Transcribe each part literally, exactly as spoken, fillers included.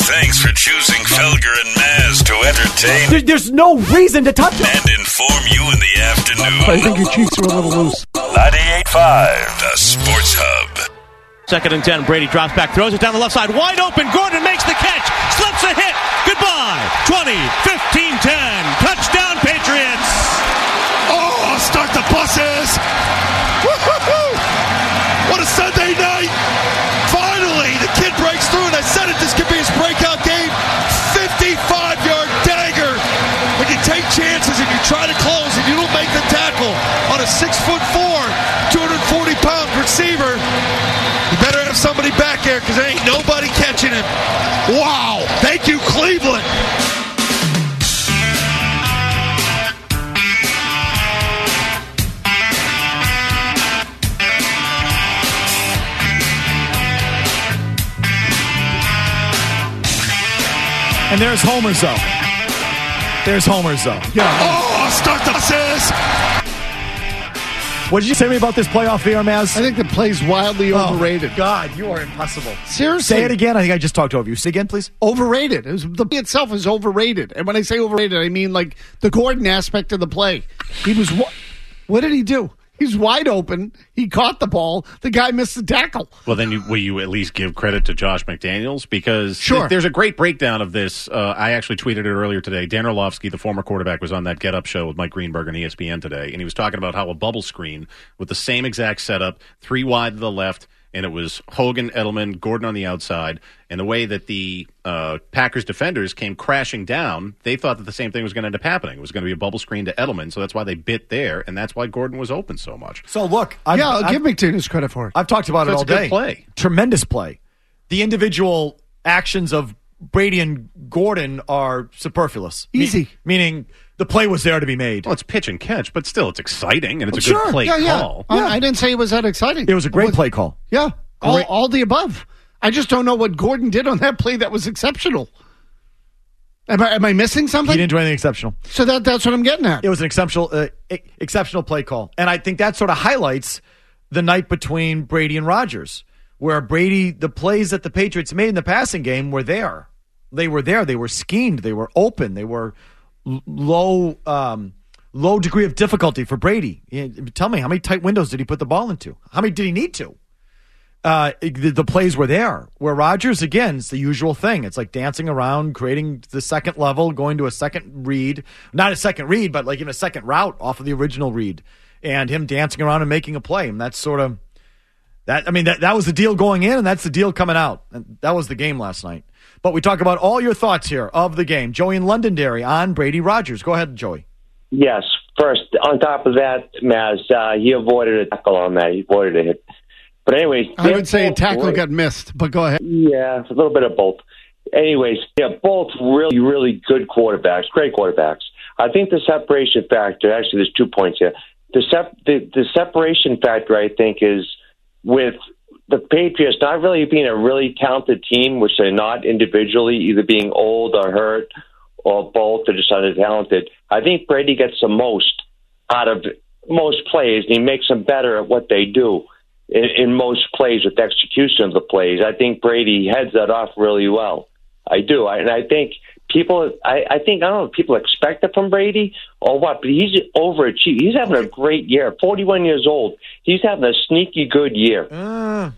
Thanks for choosing Felger and Maz to entertain. There, there's no reason to touch it. And inform you in the afternoon. I think your cheeks are a little loose. ninety-eight point five, the Sports Hub. Second and ten. Brady drops back, throws it down the left side. Wide open. Gordon makes the catch. Slips a hit. Goodbye. twenty, fifteen, ten. Touchdown, Patriots. Oh, start the buses. Woo-hoo-hoo. What a Sunday night. Finally, the kid breaks through, and I said it, this could be his breakout game. fifty-five-yard dagger. When you take chances and you try to close and you don't make the tackle on a six foot four, two hundred forty pound receiver, you better have somebody back there because there ain't nobody catching him. Wow. Thank you, Cleveland. And there's Homer Zoe. There's Homer Zoe. Yeah. Oh, start the buses. What did you say to me about this playoff here, Maz? I think the play's wildly Oh, overrated. God, you are impossible. Seriously. Say it again. I think I just talked over you. Say again, please. Overrated. It was, the play itself is overrated. And when I say overrated, I mean like the Gordon aspect of the play. He was, what did he do? He's wide open. He caught the ball. The guy missed the tackle. Well, then you, will you at least give credit to Josh McDaniels? Because sure. th- there's a great breakdown of this. Uh, I actually tweeted it earlier today. Dan Orlovsky, the former quarterback, was on that Get Up show with Mike Greenberg on E S P N today, and he was talking about how a bubble screen with the same exact setup, three wide to the left, and it was Hogan, Edelman, Gordon on the outside, and the way that the uh, Packers defenders came crashing down, they thought that the same thing was going to end up happening. It was going to be a bubble screen to Edelman, so that's why they bit there, and that's why Gordon was open so much. So, look. I've, yeah, I'll I've, give McDaniels credit for it. I've talked about so it all it's a good day. Play. Tremendous play. The individual actions of Brady and Gordon are superfluous. Easy. Me- meaning the play was there to be made. Well, it's pitch and catch, but still, it's exciting, and it's Well, a good sure. play yeah, yeah. call. I, I didn't say it was that exciting. It was a great play call. Yeah. All, Great. all the above. I just don't know what Gordon did on that play that was exceptional. Am I, am I missing something? He didn't do anything exceptional. So that that's what I'm getting at. It was an exceptional, uh, e- exceptional play call, and I think that sort of highlights the night between Brady and Rodgers, where Brady, the plays that the Patriots made in the passing game were there. They were there. They were schemed. They were open. They were l- low, um, low degree of difficulty for Brady. Yeah, tell me, how many tight windows did he put the ball into? How many did he need to? Uh, the, the plays were there. Where Rodgers, again, it's the usual thing. It's like dancing around, creating the second level, going to a second read. Not a second read, but like in a second route off of the original read. And him dancing around and making a play. And that's sort of, that. I mean, that, that was the deal going in, and that's the deal coming out. And that was the game last night. But we talk about all your thoughts here of the game. Joey in Londonderry on Brady Rodgers. Go ahead, Joey. Yes. First, on top of that, Maz, uh, he avoided a tackle on that. He avoided a hit. But anyways, I would say a tackle great. got missed, but go ahead. Yeah, a little bit of both. Anyways, yeah, both really, really good quarterbacks, great quarterbacks. I think the separation factor, actually there's two points here. The, sep- the, the separation factor, I think, is with the Patriots not really being a really talented team, which they're not individually, either being old or hurt or both, or just under-talented. I think Brady gets the most out of most plays, and he makes them better at what they do. In, in most plays with execution of the plays. I think Brady heads that off really well. I do. I, and I think people, I, I think, I don't know if people expect it from Brady or what, but he's overachieved. He's having a great year. forty-one years old. He's having a sneaky good year. Uh,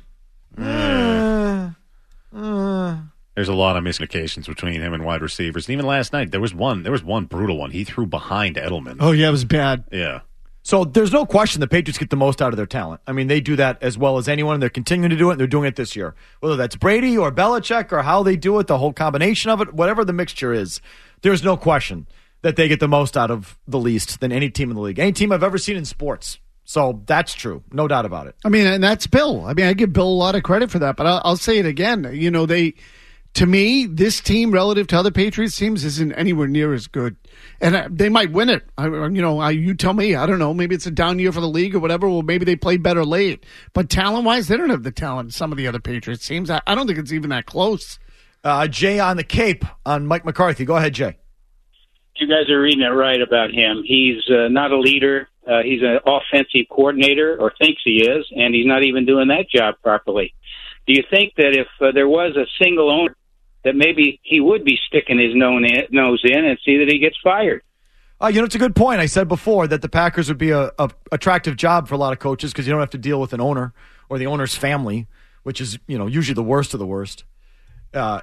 uh, uh. There's a lot of miscommunications between him and wide receivers. And even last night, there was one, there was one brutal one. He threw behind Edelman. Oh, yeah, it was bad. Yeah. So there's no question the Patriots get the most out of their talent. I mean, they do that as well as anyone. They're continuing to do it, and they're doing it this year. Whether that's Brady or Belichick or how they do it, the whole combination of it, whatever the mixture is, there's no question that they get the most out of the least than any team in the league. Any team I've ever seen in sports. So that's true. No doubt about it. I mean, and that's Bill. I mean, I give Bill a lot of credit for that, but I'll, I'll say it again. You know, they... To me, this team, relative to other Patriots teams, isn't anywhere near as good. And uh, they might win it. I, you know, I, you tell me. I don't know. Maybe it's a down year for the league or whatever. Well, maybe they play better late. But talent-wise, they don't have the talent some of the other Patriots teams. I, I don't think it's even that close. Uh, Jay on the Cape on Mike McCarthy. Go ahead, Jay. You guys are reading it right about him. He's uh, not a leader. Uh, he's an offensive coordinator, or thinks he is, and he's not even doing that job properly. Do you think that if uh, there was a single owner that maybe he would be sticking his nose in and see that he gets fired. Uh, you know, it's a good point. I said before that the Packers would be a, a attractive job for a lot of coaches because you don't have to deal with an owner or the owner's family, which is, you know, usually the worst of the worst. Uh,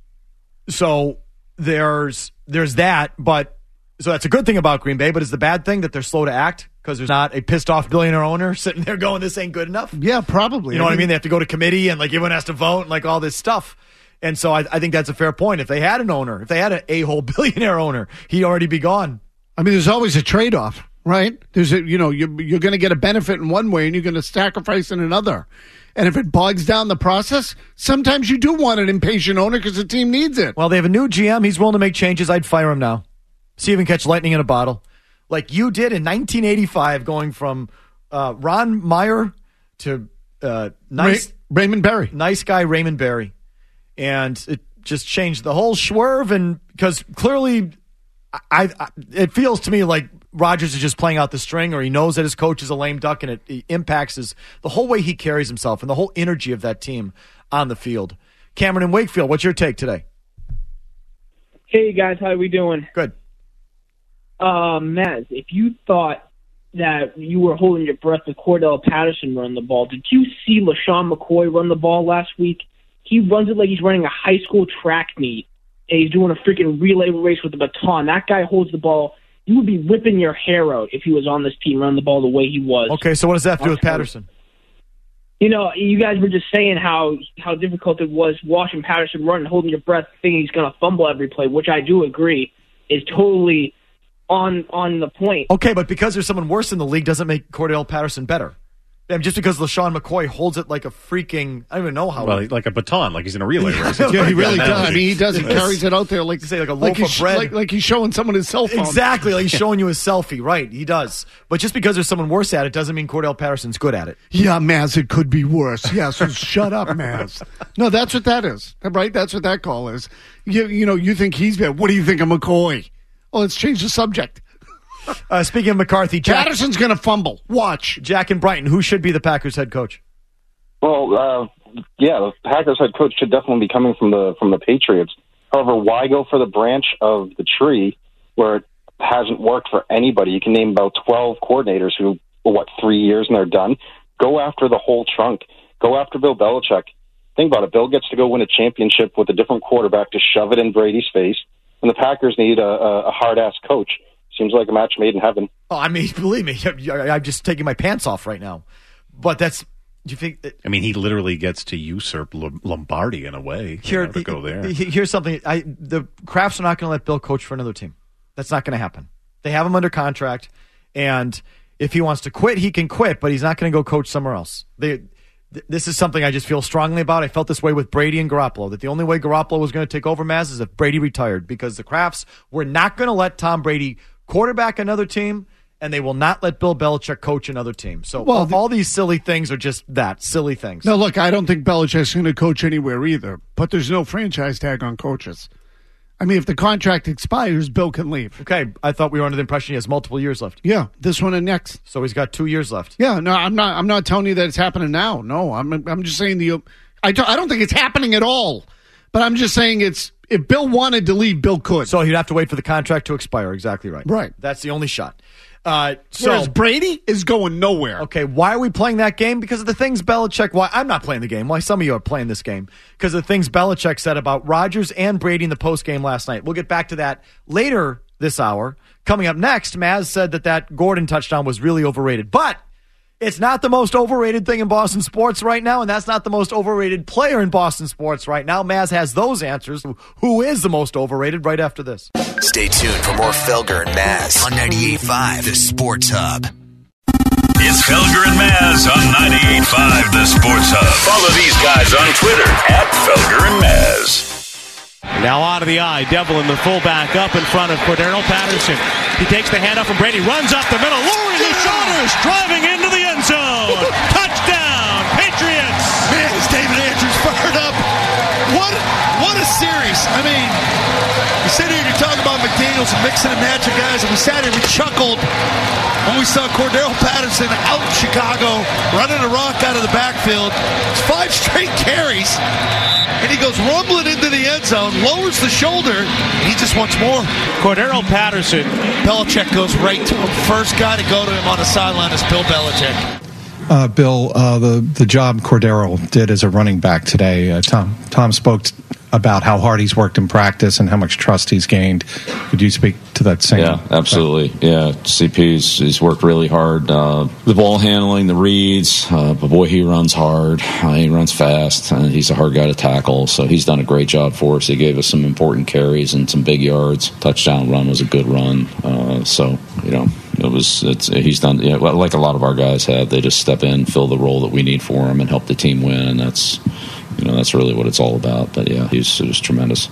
so there's there's that, but so that's a good thing about Green Bay, but it's the bad thing that they're slow to act because there's not a pissed off billionaire owner sitting there going, this ain't good enough. Yeah, probably. You know I mean, what I mean? They have to go to committee and like everyone has to vote and like all this stuff. And so I, I think that's a fair point. If they had an owner, if they had an a-hole billionaire owner, he'd already be gone. I mean, there's always a trade-off, right? There's a, you know, you're, you're going to get a benefit in one way and you're going to sacrifice in another. And if it bogs down the process, sometimes you do want an impatient owner because the team needs it. Well, they have a new G M. He's willing to make changes. I'd fire him now. See if he can catch lightning in a bottle. Like you did in nineteen eighty-five, going from uh, Ron Meyer to uh, nice Ray- Raymond Berry. Nice guy Raymond Berry. And it just changed the whole swerve. And because clearly... I, I, it feels to me like Rodgers is just playing out the string, or he knows that his coach is a lame duck, and it, it impacts his the whole way he carries himself and the whole energy of that team on the field. Cameron in Wakefield, what's your take today? Hey guys, how are we doing? Good. Uh, Maz, if you thought that you were holding your breath with Cordell Patterson run the ball, did you see LaShawn McCoy run the ball last week? He runs it like he's running a high school track meet. And he's doing a freaking relay race with the baton. That guy holds the ball. You would be ripping your hair out if he was on this team running the ball the way he was. Okay, so what does that have to do with Patterson? You know, you guys were just saying how, how difficult it was watching Patterson run and holding your breath thinking he's going to fumble every play, which I do agree is totally on on the point. Okay, but because there's someone worse in the league doesn't make Cordell Patterson better. I mean, just because LaShawn McCoy holds it like a freaking, I don't even know how. Well, like a baton, like he's in a relay race. Yeah, he really does. I mean, he does. He carries it out there like, say like a loaf like of he's, bread. Like, like he's showing someone his cell phone. Exactly, like he's showing you his selfie. Right, he does. But just because there's someone worse at it doesn't mean Cordell Patterson's good at it. Yeah, Maz, it could be worse. Yeah, so shut up, Maz. No, that's what that is. Right? That's what that call is. You, you know, you think he's bad. What do you think of McCoy? Oh, let's change the subject. Uh, speaking of McCarthy, Jack, Patterson's going to fumble. Watch. Jack and Brighton, who should be the Packers head coach? Well, uh, yeah, the Packers head coach should definitely be coming from the from the Patriots. However, why go for the branch of the tree where it hasn't worked for anybody? You can name about twelve coordinators who, what, three years and they're done. Go after the whole trunk. Go after Bill Belichick. Think about it. Bill gets to go win a championship with a different quarterback to shove it in Brady's face, and the Packers need a, a, a hard-ass coach. Seems like a match made in heaven. Oh, I mean, believe me, I'm just taking my pants off right now. But that's, do you think? That, I mean, he literally gets to usurp Lombardi in a way. Here, you know, to go there. Here's something. I, the Krafts are not going to let Bill coach for another team. That's not going to happen. They have him under contract, and if he wants to quit, he can quit, but he's not going to go coach somewhere else. They, th- this is something I just feel strongly about. I felt this way with Brady and Garoppolo, that the only way Garoppolo was going to take over, Maz, is if Brady retired, because the Krafts were not going to let Tom Brady quarterback another team, and they will not let Bill Belichick coach another team. So well, all, the, all these silly things are just that, silly things. No, look, I don't think Belichick's going to coach anywhere either, but there's no franchise tag on coaches. I mean, if the contract expires, Bill can leave. Okay, I thought we were under the impression he has multiple years left. Yeah, this one and next. So he's got two years left. Yeah, no, I'm not I'm not telling you that it's happening now. No, I'm I'm just saying the I don't, I don't think it's happening at all. But I'm just saying it's if Bill wanted to leave, Bill could. So he'd have to wait for the contract to expire. Exactly right. Right. That's the only shot. Uh, so Whereas Brady is going nowhere. Okay, why are we playing that game? Because of the things Belichick. Why I'm not playing the game. Why some of you are playing this game? Because of the things Belichick said about Rodgers and Brady in the post game last night. We'll get back to that later this hour. Coming up next, Maz said that that Gordon touchdown was really overrated, but it's not the most overrated thing in Boston sports right now, and that's not the most overrated player in Boston sports right now. Maz has those answers. Who is the most overrated right after this? Stay tuned for more Felger and Maz on ninety-eight point five, The Sports Hub. It's Felger and Maz on ninety-eight point five, The Sports Hub. Follow these guys on Twitter at Felger and Maz. Now out of the eye, Devlin, the fullback, up in front of Cordero Patterson. He takes the handoff from Brady, runs up the middle, lowering his shoulders, driving into the end zone. Touchdown, Patriots! Man, is David Andrews fired up. what what a series. I mean, you sit here and you talk about McDaniels and mixing and matching guys, and we sat here and we chuckled when we saw Cordero Patterson out in Chicago running a rock out of the backfield. It's five straight carries, and he goes rumbling into the end zone, lowers the shoulder, and he just wants more. Cordero Patterson. Belichick goes right to him. First guy to go to him on the sideline is Bill Belichick. Uh, Bill, uh, the the job Cordero did as a running back today. Uh, Tom Tom spoke t- about how hard he's worked in practice and how much trust he's gained. Could you speak to that same? Yeah, absolutely. Thing? Yeah, C P's he's worked really hard. Uh, the ball handling, the reads. Uh, but boy, he runs hard. Uh, he runs fast, and he's a hard guy to tackle. So he's done a great job for us. He gave us some important carries and some big yards. Touchdown run was a good run. Uh, so you know. It was. It's. He's done. Yeah, like a lot of our guys have. They just step in, fill the role that we need for him, and help the team win. And that's, you know, that's really what it's all about. But yeah, he's it was tremendous.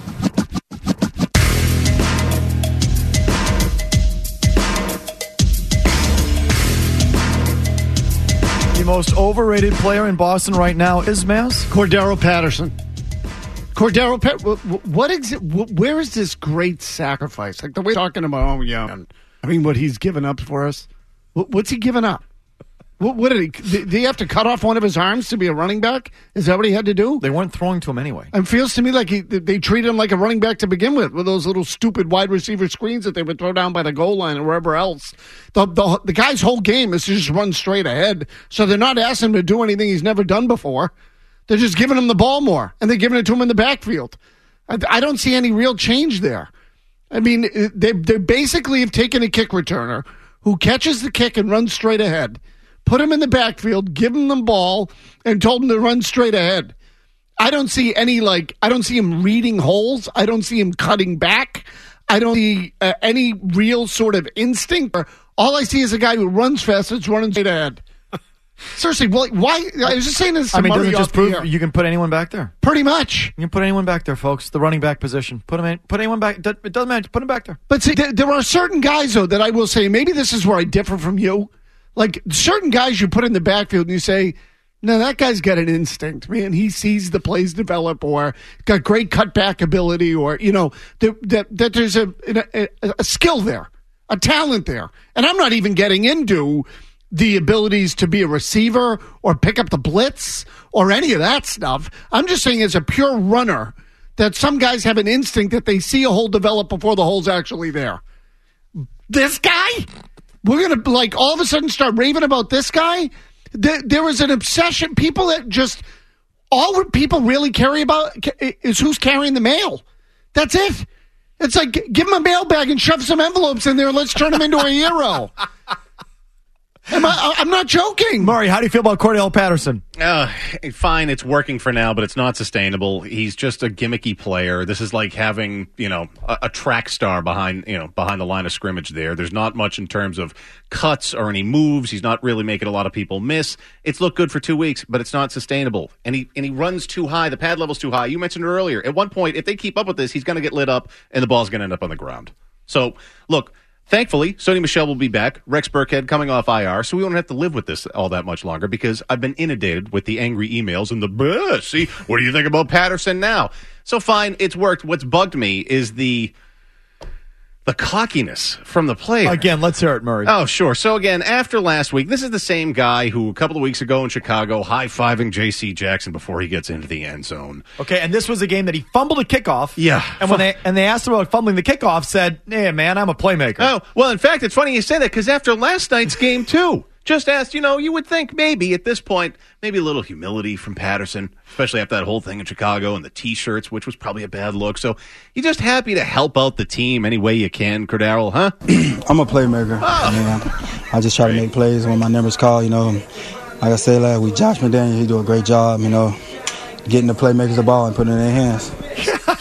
The most overrated player in Boston right now is Maz? Cordero Patterson. Cordero, what ex- where is this great sacrifice? Like the way talking about, oh yeah. I mean, what he's given up for us. What's he given up? What, what did he? Did he have to cut off one of his arms to be a running back? Is that what he had to do? They weren't throwing to him anyway. It feels to me like he, they treated him like a running back to begin with, with those little stupid wide receiver screens that they would throw down by the goal line or wherever else. The, the, the guy's whole game is to just run straight ahead, so they're not asking him to do anything he's never done before. They're just giving him the ball more, and they're giving it to him in the backfield. I, I don't see any real change there. I mean, they they basically have taken a kick returner who catches the kick and runs straight ahead, put him in the backfield, give him the ball, and told him to run straight ahead. I don't see any, like, I don't see him reading holes. I don't see him cutting back. I don't see uh, any real sort of instinct. All I see is a guy who runs fast that's running straight ahead. Seriously, well, why? I was just saying this to I mean, Murray doesn't it just off prove the air. you can put anyone back there? Pretty much. You can put anyone back there, folks. The running back position. Put him in. Put anyone back. It doesn't matter. Put him back there. But see, there, there are certain guys, though, that I will say, maybe this is where I differ from you. Like, certain guys you put in the backfield and you say, no, that guy's got an instinct, man. He sees the plays develop or got great cutback ability or, you know, that, that, that there's a, a, a skill there, a talent there. And I'm not even getting into the abilities to be a receiver or pick up the blitz or any of that stuff. I'm just saying as a pure runner that some guys have an instinct that they see a hole develop before the hole's actually there. This guy? We're going to, like, all of a sudden start raving about this guy? There, there is an obsession. People that just, all people really care about is who's carrying the mail. That's it. It's like, give him a mailbag and shove some envelopes in there and let's turn him into a hero. Am I, I'm not joking. Murray, how do you feel about Cordell Patterson? Uh, fine, it's working for now, but it's not sustainable. He's just a gimmicky player. This is like having, you know, a, a track star behind, you know, behind the line of scrimmage there. There's not much in terms of cuts or any moves. He's not really making a lot of people miss. It's looked good for two weeks, but it's not sustainable. And he and he runs too high. The pad level's too high. You mentioned it earlier. At one point, if they keep up with this, he's going to get lit up and the ball's going to end up on the ground. So, look, thankfully, Sony Michel will be back. Rex Burkhead coming off I R, so we won't have to live with this all that much longer because I've been inundated with the angry emails and the, see, what do you think about Patterson now? So fine, it's worked. What's bugged me is the the cockiness from the player. Again, let's hear it, Murray. Oh, sure. So again, after last week, this is the same guy who a couple of weeks ago in Chicago high-fiving J C Jackson before he gets into the end zone. Okay, and this was a game that he fumbled a kickoff. Yeah. And when they and they asked him about fumbling the kickoff, said, "Yeah, man, I'm a playmaker." Oh, well, in fact, it's funny you say that because after last night's game, too, just asked, you know, you would think maybe at this point, maybe a little humility from Patterson, especially after that whole thing in Chicago and the T-shirts, which was probably a bad look. So you're just happy to help out the team any way you can, Cordero, huh? I'm a playmaker. Oh. I mean, I, I just try to make plays when my numbers call, you know. Like I said last week, Josh McDaniels, he do a great job, you know, getting the playmakers the ball and putting it in their hands.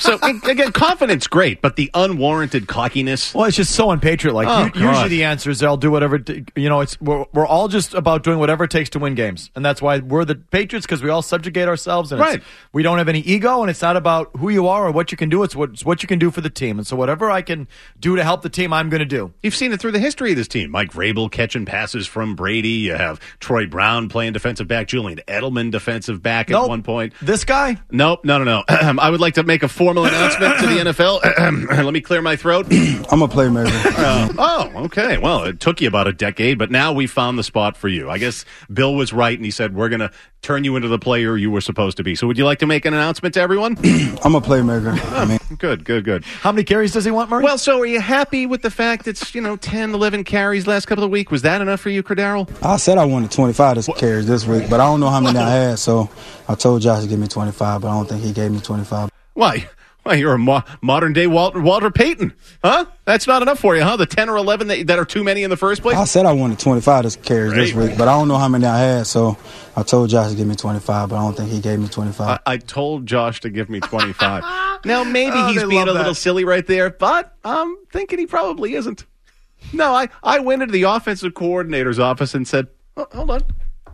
So, again, confidence, great, but the unwarranted cockiness. Well, it's just so unpatriot-like. Oh, U- usually the answer is they'll do whatever, t- you know, it's we're, we're all just about doing whatever it takes to win games. And that's why we're the Patriots, because we all subjugate ourselves. And Right. it's, we don't have any ego, and it's not about who you are or what you can do. It's what, it's what you can do for the team. And so whatever I can do to help the team, I'm going to do. You've seen it through the history of this team. Mike Vrabel catching passes from Brady. You have Troy Brown playing defensive back. Julian Edelman defensive back at Nope. one point. This guy? Nope, no, no, no. I would like to make a formal announcement to the N F L. Let me clear my throat. I'm a playmaker. Uh, oh, okay. Well, it took you about a decade, but now we found the spot for you. I guess Bill was right, and he said, we're going to turn you into the player you were supposed to be. So would you like to make an announcement to everyone? I'm a playmaker. I mean, Good, good, good. How many carries does he want, Murray? Well, so are you happy with the fact it's, you know, ten, eleven carries last couple of weeks? Was that enough for you, Cordero? I said I wanted twenty-five this carries this week, but I don't know how many I had, so I told Josh to give me twenty-five, but I don't think he gave me twenty-five. Why? Why, you're a mo- modern-day Walter, Walter Payton, huh? That's not enough for you, huh? The ten or eleven that, that are too many in the first place? I said I wanted twenty-five this carries this Great. week, but I don't know how many I had, so I told Josh to give me twenty-five, but I don't think he gave me twenty-five. I, I told Josh to give me twenty-five. Now, maybe Oh, he's they being love a little that. silly right there, but I'm thinking he probably isn't. No, I, I went into the offensive coordinator's office and said, oh, hold on.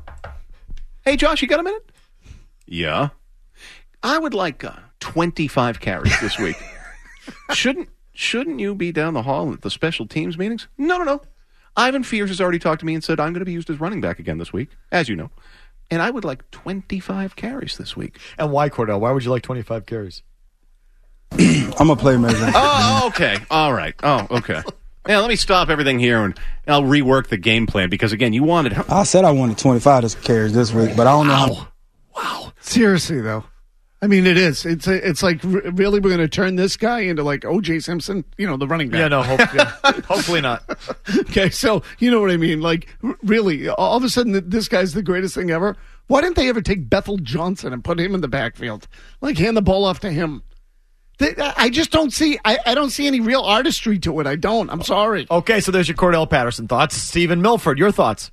Hey, Josh, you got a minute? Yeah. I would like uh, twenty-five carries this week. shouldn't shouldn't you be down the hall at the special teams meetings? No, no, no. Ivan Fears has already talked to me and said I'm going to be used as running back again this week, as you know. And I would like twenty-five carries this week. And why, Cordell? Why would you like twenty-five carries? I'm a playmaker. Oh, okay. All right. Oh, okay. Yeah, let me stop everything here and I'll rework the game plan because, again, you wanted... I said I wanted twenty-five this carries this week, but I don't know how... Wow. Seriously, though. I mean, it is. It's it's like, r- really, we're going to turn this guy into like O J Simpson, you know, the running back. Yeah, no, hope, yeah. hopefully not. Okay, so you know what I mean? Like, r- really, all of a sudden, th- this guy's the greatest thing ever. Why didn't they ever take Bethel Johnson and put him in the backfield? Like, hand the ball off to him. They, I just don't see. I, I don't see any real artistry to it. I don't. I'm sorry. Okay, so there's your Cordell Patterson thoughts. Stephen Milford, your thoughts.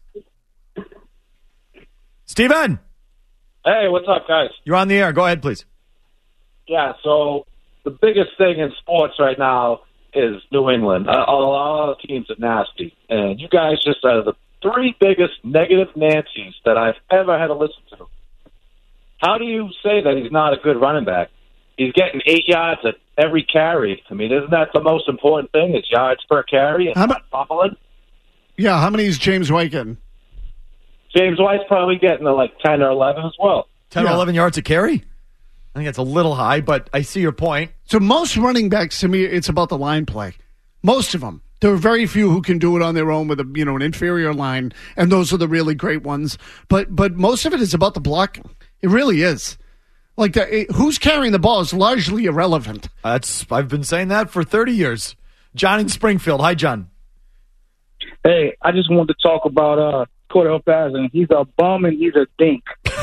Stephen, Hey, what's up, guys? you're on the air. Go ahead, please. Yeah, so the biggest thing in sports right now is New England. Uh, a lot of teams are nasty, and you guys just are the three biggest negative Nancy's that I've ever had to listen to. How do you say that he's not a good running back? He's getting eight yards at every carry. I mean, isn't that the most important thing, is yards per carry and How not fumbling? Yeah, how many is James White getting? James White's probably getting to like ten or eleven as well. ten Yeah. or eleven yards a carry? I think that's a little high, but I see your point. So most running backs, to me, it's about the line play. Most of them. There are very few who can do it on their own with a you know an inferior line, and those are the really great ones. But but most of it is about the blocking. It really is. Like the, it, who's carrying the ball is largely irrelevant. That's I've been saying that for thirty years. John in Springfield. Hi, John. Hey, I just wanted to talk about uh, Cordell Patterson. He's a bum and he's a dink.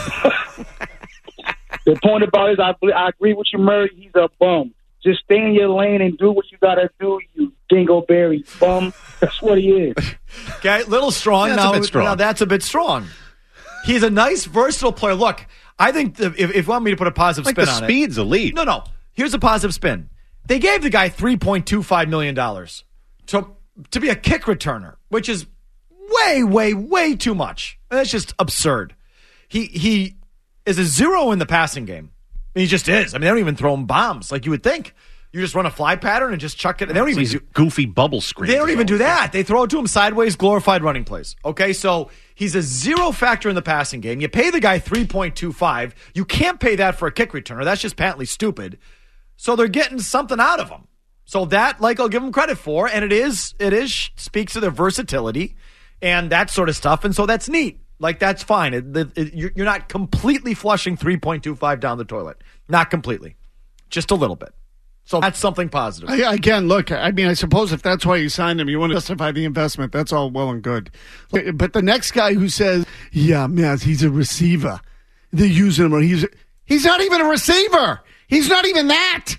The point about it is, I, I agree with you, Murray. He's a bum. Just stay in your lane and do what you got to do, you dingleberry bum. That's what he is. Okay, little strong. Yeah, that's now, a bit strong. now that's a bit strong. He's a nice, versatile player. Look, I think the, if, if you want me to put a positive Like spin the on speed's it. elite. No, no. Here's a positive spin. They gave the guy three point two five million dollars to, to be a kick returner, which is way, way, way too much. That's just absurd. He he is a zero in the passing game. I mean, he just is. I mean, they don't even throw him bombs like you would think. You just run a fly pattern and just chuck it. They don't even These do, goofy bubble screens. they don't even do that. They throw it to him sideways, glorified running plays. Okay, so he's a zero factor in the passing game. You pay the guy three point two five. You can't pay that for a kick returner. That's just patently stupid. So they're getting something out of him. So that, like, I'll give them credit for, and it is, it is speaks to their versatility and that sort of stuff. And so that's neat. Like, that's fine. It, it, it, you're you're not completely flushing three point two five down the toilet. Not completely. Just a little bit. So that's something positive. I, again, look, I mean, I suppose if that's why you signed him, you want to justify the investment. That's all well and good. But, but the next guy who says, yeah, man, he's a receiver. They're using him. Or he's, he's not even a receiver. He's not even that.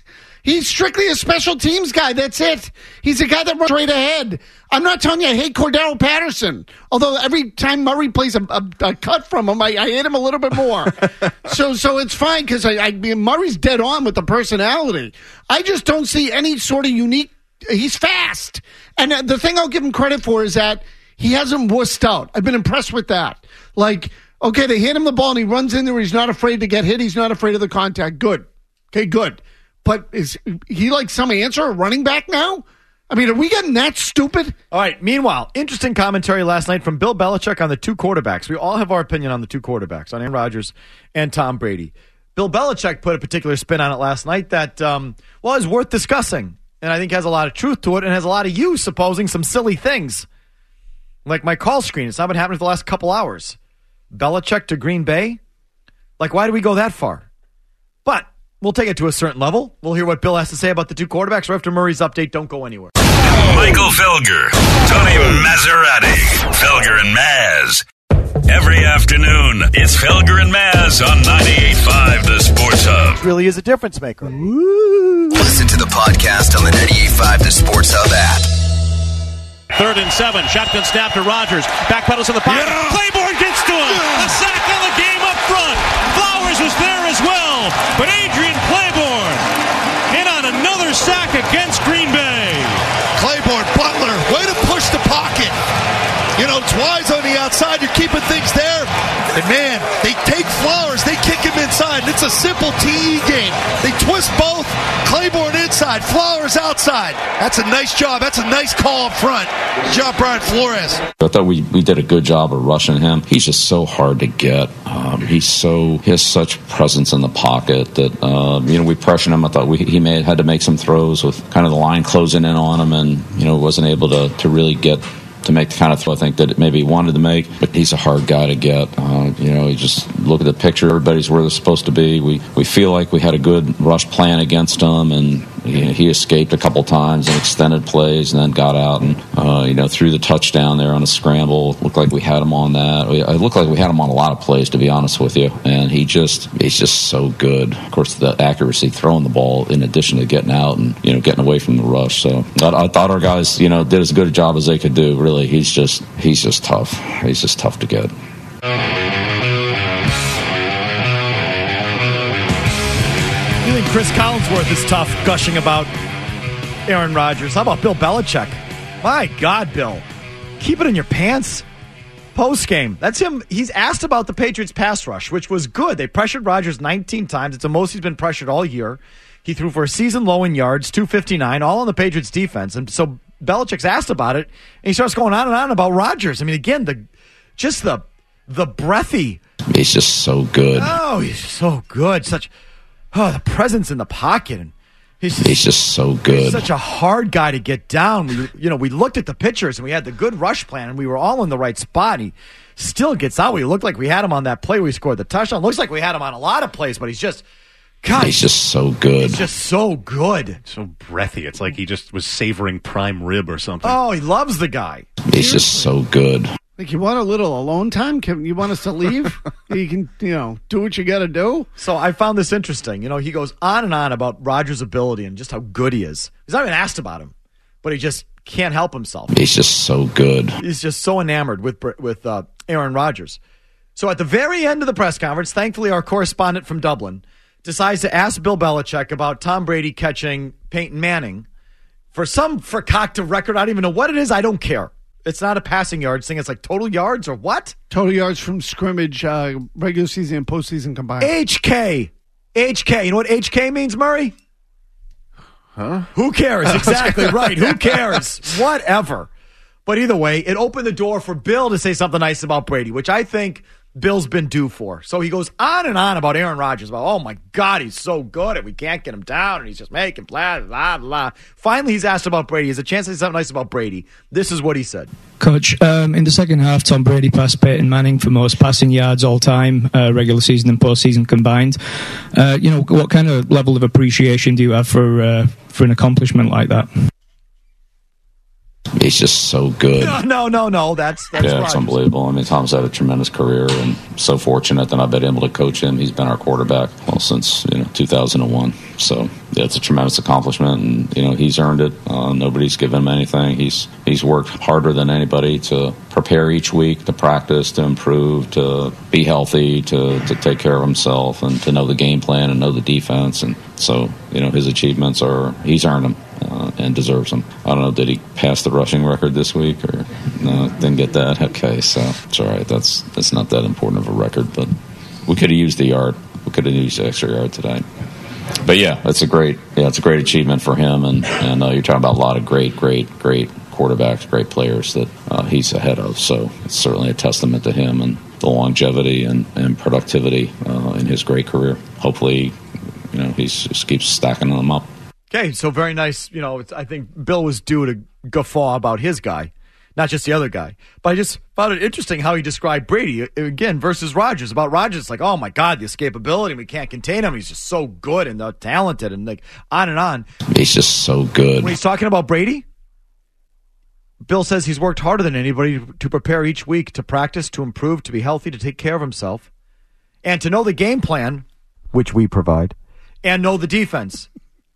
He's strictly a special teams guy. That's it. He's a guy that runs straight ahead. I'm not telling you I hate Cordero Patterson. Although every time Murray plays a, a, a cut from him, I, I hate him a little bit more. so so it's fine because I, I mean, Murray's dead on with the personality. I just don't see any sort of unique. He's fast. And the thing I'll give him credit for is that he hasn't wussed out. I've been impressed with that. Like, okay, they hand him the ball and he runs in there. He's not afraid to get hit. He's not afraid of the contact. Good. Okay, good. But is he like some answer, a running back now? I mean, are we getting that stupid? All right. Meanwhile, interesting commentary last night from Bill Belichick on the two quarterbacks. We all have our opinion on the two quarterbacks, on Aaron Rodgers and Tom Brady. Bill Belichick put a particular spin on it last night that, um, well, is worth discussing. And I think has a lot of truth to it and has a lot of you supposing some silly things. Like my call screen. It's not been happening for the last couple hours. Belichick to Green Bay? Like, why do we go that far? But we'll take it to a certain level. We'll hear what Bill has to say about the two quarterbacks right after Murray's update. Don't go anywhere. Michael Felger, Tony Maserati, Felger and Maz. Every afternoon, it's Felger and Maz on ninety-eight point five The Sports Hub. It really is a difference maker. Woo. Listen to the podcast on the ninety-eight point five The Sports Hub app. Third and seven. Shotgun snap to Rodgers. Backpedals in the pocket. Yeah. Claiborne gets to him. Yeah. A sack on the game up front. Flowers was there as well. But Adrian Claiborne in on another sack against Green Bay. Claiborne, Butler, way to push the pocket. You know, it's Wise on the outside. You're keeping things there. And, man, they take Flowers. They kick him inside. It's a simple T E game. They twist both. Claiborne inside. Flowers outside. That's a nice job. That's a nice call up front. Good job, Brian Flores. I thought we, we did a good job of rushing him. He's just so hard to get. Um, he's so he has such presence in the pocket that, uh, you know, we pressured him. I thought we, he may had to make some throws with kind of the line closing in on him and, you know, wasn't able to, to really get to make the kind of throw I think that maybe he wanted to make, but he's a hard guy to get. Uh, you know, you just look at the picture, everybody's where they're supposed to be. We we feel like we had a good rush plan against him, and you know, he escaped a couple times in extended plays and then got out and, uh, you know, threw the touchdown there on a scramble. Looked like we had him on that. We, it looked like we had him on a lot of plays, to be honest with you, and he just, he's just so good. Of course, the accuracy throwing the ball in addition to getting out and, you know, getting away from the rush. So I, I thought our guys, you know, did as good a job as they could do, really. He's just he's just tough. He's just tough to get. You think Chris Collinsworth is tough gushing about Aaron Rodgers? How about Bill Belichick? My God, Bill. Keep it in your pants. Post game. That's him. He's asked about the Patriots pass rush, which was good. They pressured Rodgers nineteen times. It's the most he's been pressured all year. He threw for a season low in yards, two fifty-nine, all on the Patriots defense. And so Belichick's asked about it, and he starts going on and on about Rodgers. I mean, again, the just the the breathy. He's just so good. Oh, he's so good. Such oh, the presence in the pocket, and he's just, he's just so good. He's such a hard guy to get down. We, you know, we looked at the pictures and we had the good rush plan, and we were all in the right spot. And he still gets out. We looked like we had him on that play where he scored the touchdown. Looks like we had him on a lot of plays, but he's just. God, he's just so good. He's just so good. So breathy. It's like he just was savoring prime rib or something. Oh, he loves the guy. He's Seriously. just so good. Like, you want a little alone time? Can you want us to leave? You can, you know, do what you got to do. So I found this interesting. You know, he goes on and on about Rodgers' ability and just how good he is. He's not even asked about him, but he just can't help himself. He's just so good. He's just so enamored with with uh, Aaron Rodgers. So at the very end of the press conference, thankfully our correspondent from Dublin decides to ask Bill Belichick about Tom Brady catching Peyton Manning for some concocted record. I don't even know what it is. I don't care. It's not a passing yards thing. It's like total yards or what? Total yards from scrimmage, uh, regular season and postseason combined. H K. H K. You know what H K means, Murray? Huh? Who cares? Exactly right. Who cares? Whatever. But either way, it opened the door for Bill to say something nice about Brady, which I think Bill's been due for. So he goes on and on about Aaron Rodgers, about, oh, my God, he's so good, and we can't get him down, and he's just making blah, blah, blah. Finally, he's asked about Brady. He has a chance to say something nice about Brady. This is what he said. Coach, um, in the second half, Tom Brady passed Peyton Manning for most passing yards all time, uh, regular season and postseason combined. Uh, you know, what kind of level of appreciation do you have for uh, for an accomplishment like that? He's just so good. No, no, no, no. That's that's yeah, Rodgers. It's unbelievable. I mean, Tom's had a tremendous career, and so fortunate that I've been able to coach him. He's been our quarterback well since you know two thousand one. So yeah, it's a tremendous accomplishment, and you know he's earned it. Uh, nobody's given him anything. He's he's worked harder than anybody to prepare each week, to practice, to improve, to be healthy, to to take care of himself, and to know the game plan and know the defense. And so you know his achievements are he's earned them. Uh, and deserves them. I don't know, did he pass the rushing record this week? Or no, didn't get that? Okay, so it's all right. That's that's not that important of a record, but we could have used the yard. We could have used the extra yard today. But yeah, it's a great yeah, it's a great achievement for him. And, and uh, you're talking about a lot of great, great, great quarterbacks, great players that uh, he's ahead of. So it's certainly a testament to him and the longevity and, and productivity uh, in his great career. Hopefully, you know, he just keeps stacking them up. Okay, so very nice. You know, it's, I think Bill was due to guffaw about his guy, not just the other guy. But I just found it interesting how he described Brady, again, versus Rodgers. About Rodgers, like, oh, my God, the escapability. We can't contain him. He's just so good and uh, talented and like on and on. He's just so good. When he's talking about Brady, Bill says he's worked harder than anybody to prepare each week, to practice, to improve, to be healthy, to take care of himself, and to know the game plan, which we provide, and know the defense.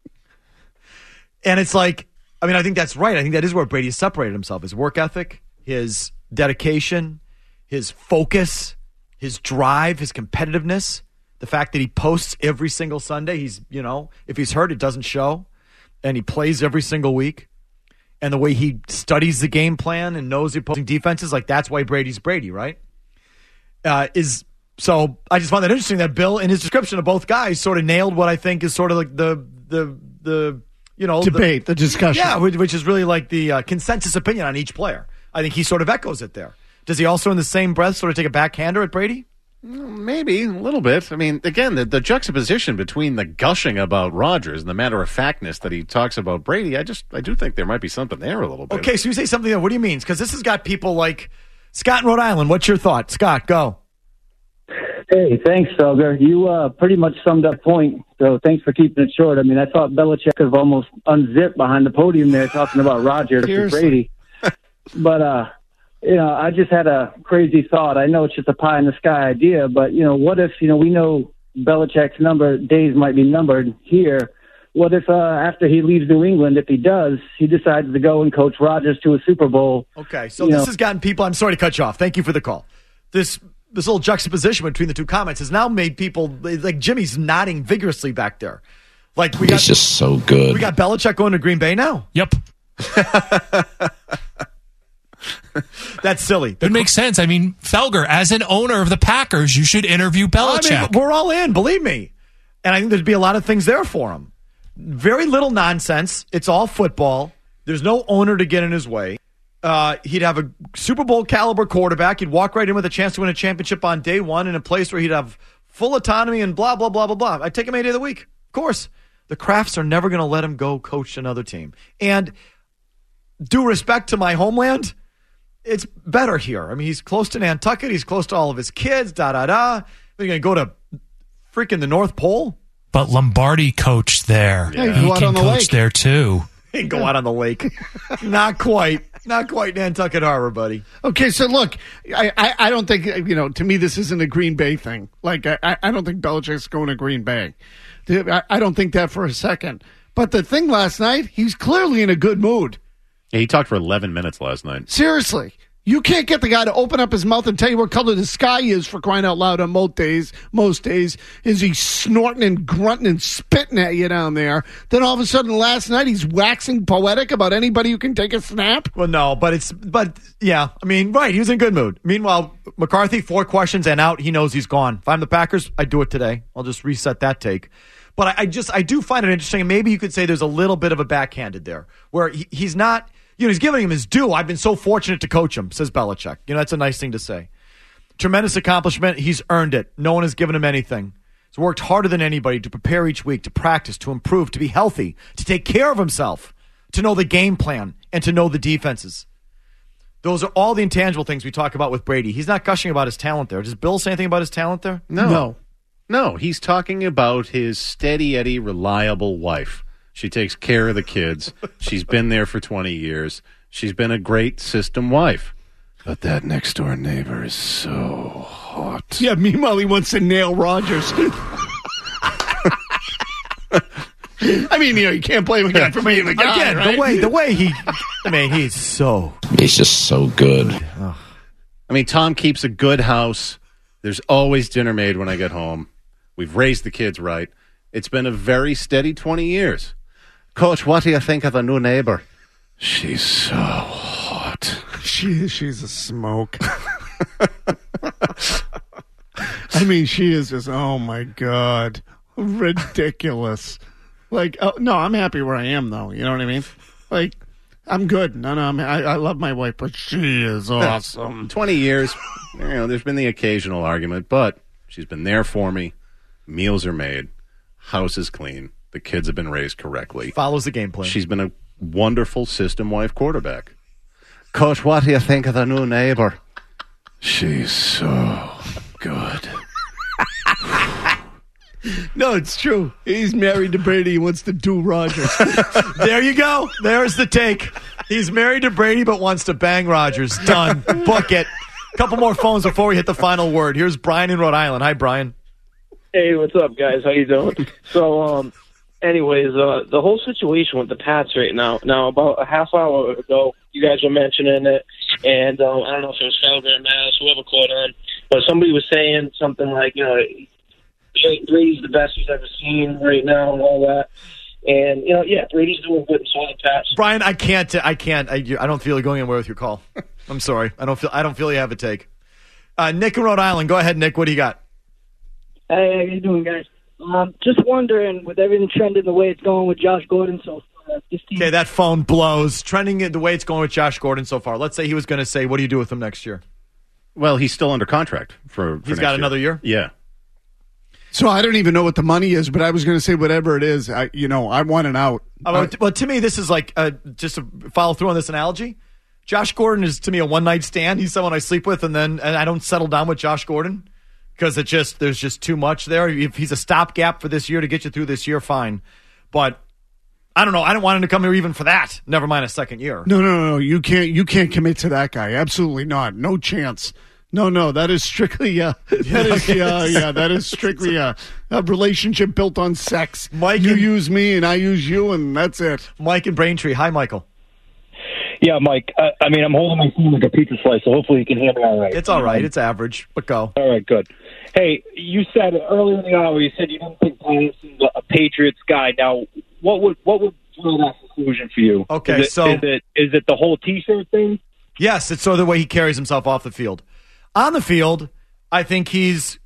And it's like, I mean, I think that's right. I think that is where Brady separated himself. His work ethic, his dedication, his focus, his drive, his competitiveness, the fact that he posts every single Sunday. He's, you know, if he's hurt, it doesn't show. And he plays every single week. And the way he studies the game plan and knows the opposing defenses, like that's why Brady's Brady, right? Uh, is so I just found that interesting that Bill, in his description of both guys, sort of nailed what I think is sort of like the the the you know debate, the, the discussion, yeah, which is really like the uh, consensus opinion on each player. I think he sort of echoes it there. Does he also, in the same breath, sort of take a backhander at Brady? Maybe a little bit. I mean, again, the, the juxtaposition between the gushing about Rodgers and the matter of factness that he talks about Brady, I just I do think there might be something there a little bit. Okay, so you say something there. What do you mean? Because this has got people like Scott in Rhode Island. What's your thought? Scott, go. Hey, thanks, Felger. You uh, pretty much summed up point, so thanks for keeping it short. I mean, I thought Belichick could have almost unzipped behind the podium there talking about Rodgers and Brady. But, uh, you know, I just had a crazy thought. I know it's just a pie-in-the-sky idea, but, you know, what if, you know, we know Belichick's number days might be numbered here. What if uh, after he leaves New England, if he does, he decides to go and coach Rodgers to a Super Bowl? Okay, so this know. has gotten people – I'm sorry to cut you off. Thank you for the call. This – This little juxtaposition between the two comments has now made people like Jimmy's nodding vigorously back there. Like we got, he's just so good. We got Belichick going to Green Bay now. Yep. That's silly. It makes sense. I mean, Felger, as an owner of the Packers, you should interview Belichick. I mean, we're all in, believe me. And I think there'd be a lot of things there for him. Very little nonsense. It's all football. There's no owner to get in his way. Uh, he'd have a Super Bowl caliber quarterback. He'd walk right in with a chance to win a championship on day one in a place where he'd have full autonomy and blah, blah, blah, blah, blah. I'd take him any day of the week. Of course. The Crafts are never going to let him go coach another team. And due respect to my homeland, it's better here. I mean, he's close to Nantucket. He's close to all of his kids, da-da-da. They're going to go to freaking the North Pole? But Lombardi coached there. Yeah. He Go out can on the coach lake. there, too. He can go out on the lake. Not quite. Not quite Nantucket Harbor, buddy. Okay, so look, I, I, I don't think, you know, to me this isn't a Green Bay thing. Like, I, I don't think Belichick's going to Green Bay. I, I don't think that for a second. But the thing last night, he's clearly in a good mood. Yeah, he talked for eleven minutes last night. Seriously. You can't get the guy to open up his mouth and tell you what color the sky is, for crying out loud, on most days. Most days is he snorting and grunting and spitting at you down there. Then all of a sudden last night he's waxing poetic about anybody who can take a snap. Well, no, but it's, but yeah, I mean, right, he was in a good mood. Meanwhile, McCarthy, four questions and out, he knows he's gone. If I'm the Packers, I'd do it today. I'll just reset that take. But I, I just, I do find it interesting, and maybe you could say there's a little bit of a backhanded there, where he, he's not, you know, he's giving him his due. I've been so fortunate to coach him, says Belichick. You know, that's a nice thing to say. Tremendous accomplishment. He's earned it. No one has given him anything. He's worked harder than anybody to prepare each week, to practice, to improve, to be healthy, to take care of himself, to know the game plan, and to know the defenses. Those are all the intangible things we talk about with Brady. He's not gushing about his talent there. Does Bill say anything about his talent there? No. No. No, he's talking about his steady Eddie, reliable wife. She takes care of the kids. She's been there for twenty years. She's been a great system wife. But that next door neighbor is so hot. Yeah, meanwhile, he wants to nail Rodgers. I mean, you know, you can't blame a guy for being a guy, Again, right? the way the way he, I mean, he's so. He's just so good. I mean, Tom keeps a good house. There's always dinner made when I get home. We've raised the kids right. It's been a very steady twenty years. Coach, what do you think of the new neighbor? She's so hot. She she's a smoke. I mean, she is just, oh my God, ridiculous. Like, oh, no, I'm happy where I am, though. You know what I mean? Like, I'm good. No, no, I'm, I, I love my wife, but she is awesome. twenty years, you know, there's been the occasional argument, but she's been there for me. Meals are made. House is clean. The kids have been raised correctly. Follows the game plan. She's been a wonderful system wife quarterback. Coach, what do you think of the new neighbor? She's so good. No, it's true. He's married to Brady. He wants to do Rodgers. There you go. There's the take. He's married to Brady but wants to bang Rodgers. Done. Book it. Couple more phones before we hit the final word. Here's Brian in Rhode Island. Hi, Brian. Hey, what's up, guys? How you doing? So, um, anyways, uh, the whole situation with the Pats right now. Now, about a half hour ago, you guys were mentioning it, and um, I don't know if it was Felger and Maz, whoever caught on, but somebody was saying something like, you know, Brady's the best he's ever seen right now and all that. And, you know, yeah, Brady's doing good, and so are the Pats. Brian, I can't. I can't. I, I don't feel like going anywhere with your call. I'm sorry. I don't feel. I don't feel you have a take. Uh, Nick in Rhode Island. Go ahead, Nick. What do you got? Hey, how you doing, guys? Um, just wondering, with everything trending the way it's going with Josh Gordon so far, this team... Okay, that phone blows. Trending it the way it's going with Josh Gordon so far. Let's say he was going to say, what do you do with him next year? Well, he's still under contract for, for He's got next another year? Yeah. So I don't even know what the money is, but I was going to say whatever it is, I, you know, I want an out. Uh, well, well, to me, this is like, uh, just to follow through on this analogy, Josh Gordon is, to me, a one-night stand. He's someone I sleep with, and then and I don't settle down with Josh Gordon because it just there's just too much there. If he's a stopgap for this year to get you through this year, fine. But I don't know. I don't want him to come here even for that. Never mind a second year. No, no, no, no. You can't. You can't commit to that guy. Absolutely not. No chance. No, no. That is strictly. Uh, that is. Yeah, yeah. That is strictly a, a relationship built on sex. Mike, you and, use me, and I use you, and that's it. Mike and Braintree. Hi, Michael. Yeah, Mike. I, I mean, I'm holding my phone like a pizza slice, so hopefully you can hear me all right. It's all right. It's average, but go. All right, good. Hey, you said earlier in the hour, you said you didn't think Patterson's a Patriots guy. Now, what would what would draw that conclusion for you? Okay, is it, so is it is it the whole T-shirt thing? Yes, it's sort of the way he carries himself off the field. On the field, I think he's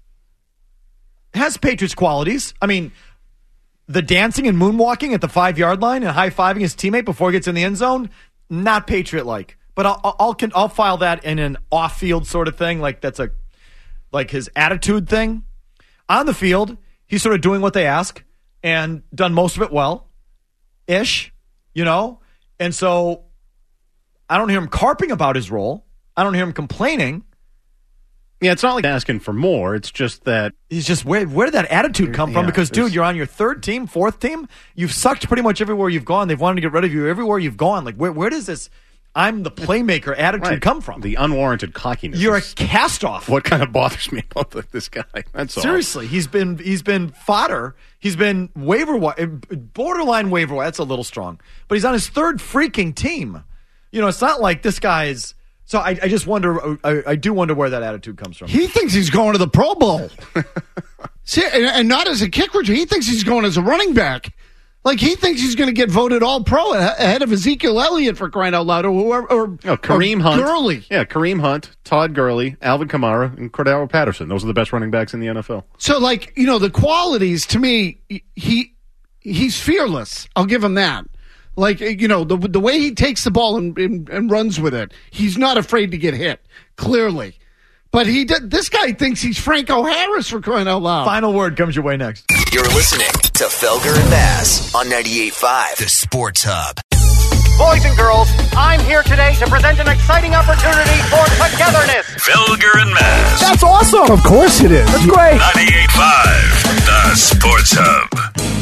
has Patriots qualities. I mean, the dancing and moonwalking at the five-yard line and high-fiving his teammate before he gets in the end zone, not Patriot-like. But I'll I'll, I'll, I'll file that in an off-field sort of thing, like that's a like his attitude thing. On the field, he's sort of doing what they ask and done most of it well-ish, you know? And so I don't hear him carping about his role. I don't hear him complaining. Yeah, it's not like asking for more. It's just that he's just where where did that attitude come from? Yeah, because, dude, you're on your third team, fourth team. You've sucked pretty much everywhere you've gone. They've wanted to get rid of you everywhere you've gone. Like, where where does this I'm the playmaker attitude right. come from? The unwarranted cockiness. You're a cast-off. What kind of bothers me about this guy? That's all. Seriously, he's been he's been fodder. He's been waiver wire, borderline waiver wire. That's a little strong, but he's on his third freaking team. You know, it's not like this guy's. So I, I just wonder. I, I do wonder where that attitude comes from. He thinks he's going to the Pro Bowl. See, and, and not as a kick returner. He thinks he's going as a running back. Like, he thinks he's going to get voted all-pro ahead of Ezekiel Elliott, for crying out loud, or whoever. Or, oh, Kareem or Hunt. Gurley. Yeah, Kareem Hunt, Todd Gurley, Alvin Kamara, and Cordero Patterson. Those are the best running backs in the N F L. So, like, you know, the qualities, to me, he he's fearless. I'll give him that. Like, you know, the the way he takes the ball and, and, and runs with it, he's not afraid to get hit, clearly. But he did, this guy thinks he's Franco Harris, for crying out loud. Final word comes your way next. You're listening to Felger and Bass on ninety-eight point five, The Sports Hub. Boys and girls, I'm here today to present an exciting opportunity for togetherness. Felger and Bass. That's awesome. Of course it is. That's great. ninety-eight point five, The Sports Hub.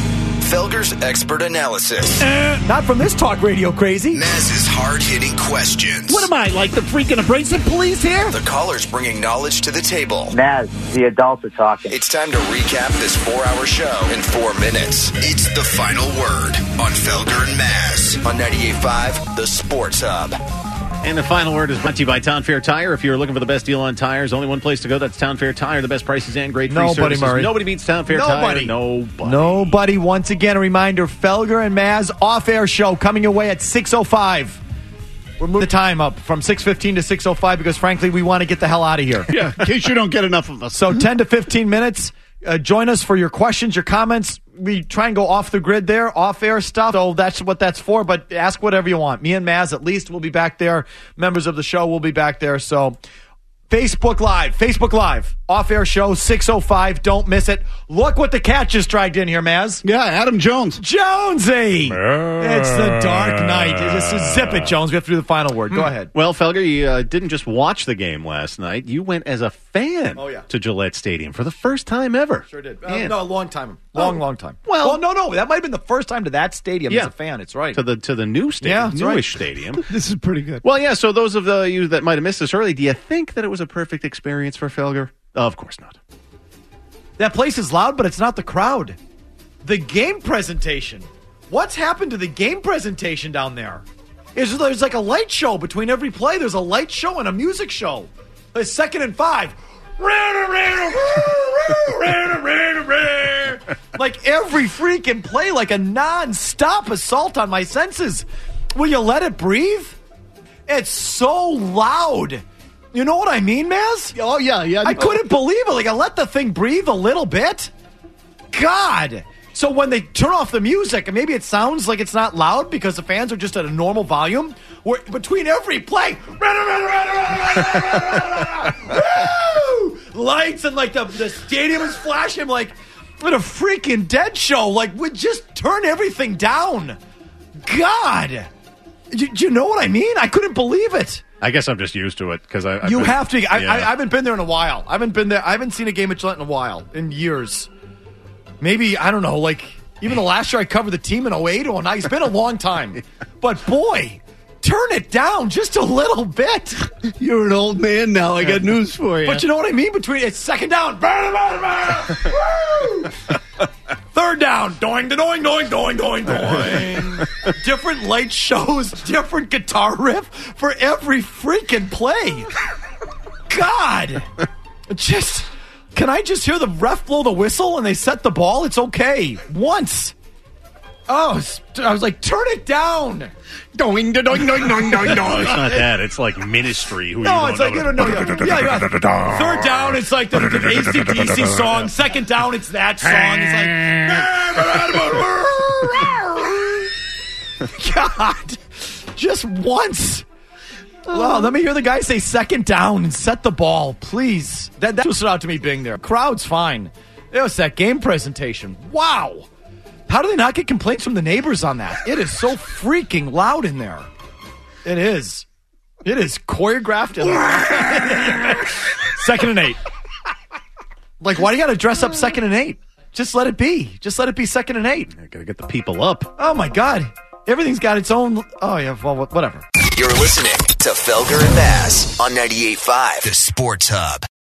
Felger's expert analysis. Uh, not from this talk radio crazy. Maz's hard-hitting questions. What am I, like the freaking abrasive police here? The callers bringing knowledge to the table. Maz, the adults are talking. It's time to recap this four-hour show in four minutes. It's the final word on Felger and Maz on ninety-eight point five, The Sports Hub. And the final word is brought to you by Town Fair Tire. If you're looking for the best deal on tires, only one place to go. That's Town Fair Tire. The best prices and great free Nobody, services. Murray. Nobody beats Town Fair Nobody. Tire. Nobody. Nobody. Once again, a reminder, Felger and Maz off-air show coming your way at six oh five. We're moving the time up from six fifteen to six oh five because, frankly, we want to get the hell out of here. Yeah, in case you don't get enough of us. So ten to fifteen minutes. Uh, join us for your questions, your comments. We try and go off the grid there, off-air stuff. So that's what that's for. But ask whatever you want. Me and Maz, at least, will be back there. Members of the show will be back there. So Facebook Live, Facebook Live, off-air show, six oh five. Don't miss it. Look what the cat just dragged in here, Maz. Yeah, Adam Jones. Jonesy. It's the Dark Knight. Just zip it, Jones. We have to do the final word. Go ahead. Well, Felger, you uh, didn't just watch the game last night. You went as a fan Oh, yeah. to Gillette Stadium for the first time ever. Sure did. Uh, Man. no, a long time. Long, Oh. long time. Well- well, no, no. That might have been the first time to that stadium Yeah. as a fan. It's right. To the to the new stadium, Yeah, that's newish right. stadium. This is pretty good. Well, yeah, so those of uh, you that might have missed this early, do you think that it was a perfect experience for Felger? Of course not. That place is loud, but it's not the crowd. The game presentation. What's happened to the game presentation down there? Is there's like a light show between every play. There's a light show and a music show. A second and five. Like every freaking play, like a non-stop assault on my senses. Will you let it breathe? It's so loud. You know what I mean, Maz? Oh, yeah, yeah. I couldn't believe it. Like, I let the thing breathe a little bit. God. So when they turn off the music, and maybe it sounds like it's not loud because the fans are just at a normal volume, where between every play, woo! Lights and like the, the stadium is flashing like what a freaking dead show. Like, we just turn everything down. God. Do you know what I mean? I couldn't believe it. I guess I'm just used to it because I. I've You been- have to. I, yeah. I, I haven't been there in a while. I haven't been there. I haven't seen a game at Gillette in a while, in years. Maybe, I don't know, like, even the last year I covered the team in oh eight or oh nine. It's been a long time. But, boy, turn it down just a little bit. You're an old man now. I got news for you. But you know what I mean? Between it's second down. Woo! Third down. Doing, doing, doing, doing, doing, doing. Different light shows, different guitar riff for every freaking play. God. Just, can I just hear the ref blow the whistle and they set the ball? It's okay. Once. Oh, it's- I was like, turn it down. Doing, doing, doing, doing, doing, doing. No, it's not that. It's like Ministry. Who No, you it's like, you don't know. Yeah, yeah, yeah. Third down, it's like the, the A C D C song. Second down, it's that song. It's like, God, just once. Well, let me hear the guy say second down and set the ball, please. That, that stood out to me being there. Crowd's fine. It was that game presentation. Wow. How do they not get complaints from the neighbors on that? It is so freaking loud in there. It is. It is choreographed. Second and eight. Like, why do you got to dress up second and eight? Just let it be. Just let it be second and eight. I gotta get the people up. Oh, my God. Everything's got its own. Oh, yeah. Well, whatever. You're listening to Felger and Maz on ninety-eight point five, The Sports Hub.